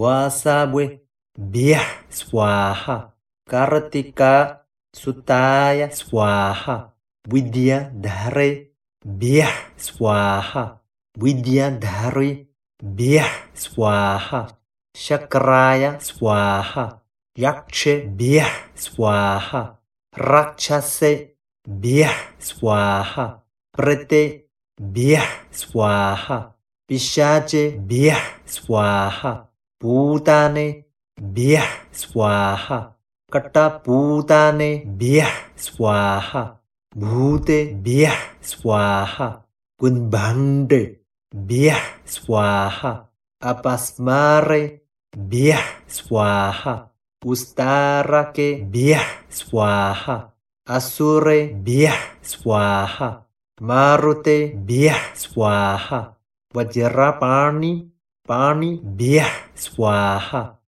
Vasabwe Bhyah Swaha Kartika Sutaya Swaha Widya Dhare Bhyah Swaha Widya Dhare Bhyah Swaha Shakraya Swaha Yakshe Bhyah Swaha Rakshase Bhyah Swaha Prete Bhyah Swaha Pishache Bhyah Swaha Putane Bhyah Swaha Kataputane Bhyah Swaha Bhute Bhyah Swaha Gunbhande Bhyah Swaha Apasmare Bhyah Swaha Ustarake Bhyah Swaha Asure Bhyah Swaha Marute Bhyah Swaha Vajrapani Pani Bhyah Swaha